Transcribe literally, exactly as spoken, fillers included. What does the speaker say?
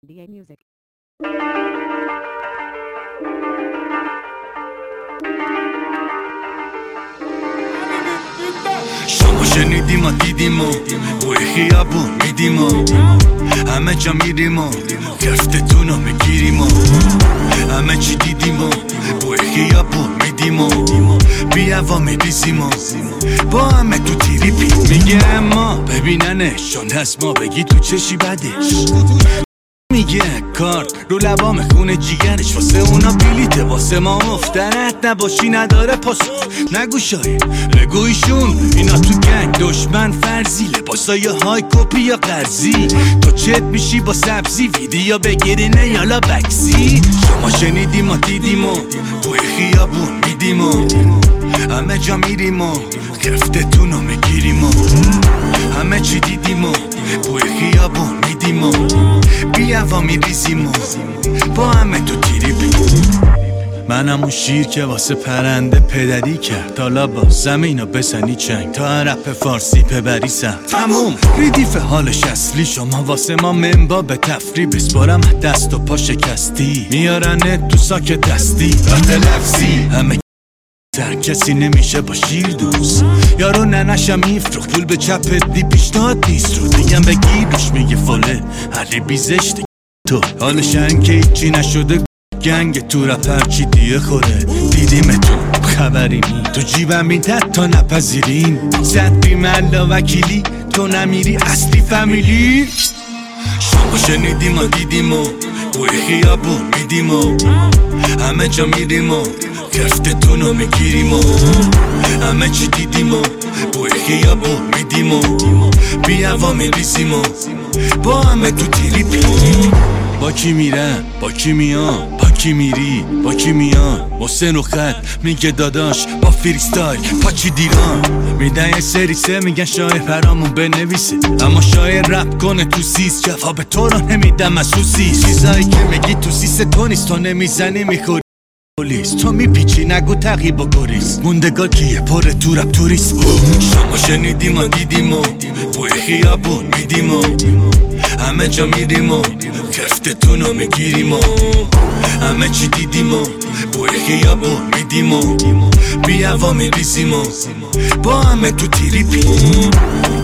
دی ای Music. شما شنیدیم و دیدیم و بوی خیابون میدیم و همه جا میریم و کفتتون رو میگیریم و همه چی دیدیم و بوی خیابون میدیم و بیاوا میریزیم و با همه تو تیری پی میگه اما ببیننش چون هست ما بگی تو چشی بدش میگه کارت رو لبا میخونه جیگرش واسه اونا بلیته واسه ما مفتنت نباشی نداره پاسو نگو شاید بگویشون اینا تو گنگ دشمن فرضی لباسای های کپی یا قرضی تو چت میشی با سبزی ویدیو بگیرینه یالا بکسی شما شنیدیم و دیدیم و بوی خیابون میدیم و همه جا میریم و کفتتون رو میگیریم و همه چی دیدیم و بوی خیابون میدیم و بیاوا میریزیم و با همه تو تیری بی منم اون شیر که واسه پرنده پدری کرد حالا با زمینو بزنی چنگ تا رپ فارسی پبری سم تموم ریدیف حالش اصلی شما واسه ما منبا به تفری بسپارم دست و پا شکستی میارنه تو ساک دستی وقت لفظی همه در کسی نمیشه با شیر دوست یارو ننشم میفروخ پول به چپت دی پیشنهاد نیست رو دیگم بگیر روش میگه فاله علی بیزشت تو حالش که ایچی نشده گنگ تو رپر چی دیه خوره دیدیم تو خبری نی تو جیبم میدد تا نپذیرین زد بیملا وکیلی تو نمیری اصلی فامیلی شما شنیدیم و دیدیم و بوی خیابون میدیم و همه جا میریم و کفتتون رو میگیریم و همه چی دیدیم و بوی خیابون میدیم و بیاوا میریزیم و با همه تو تیری پی با کی میرم با کی میان با کی میری با کی میان حسین و خط میگه داداش با فریستایل پاچی دیران میدن یه سری سه میگن شاعر پرامون بنویسه اما شاعر رپ کنه تو سیس جواب تو رو نمیدم از تو سیس چیزایی که میگی تو سیس تو نیست تو نمیزنی میخوری پلیس تو میپیچی نگو تقیب و گریز موندگار کیه پر تو رپ توریست شما شنیدیم و دیدیم و بوی خیابون میدیم و همه جا میریم و کفتتون رو میگیریم و همه چی دیدیم و بوی خیابون میدیم و بیاوا میریزیم و با همه تو تیری پی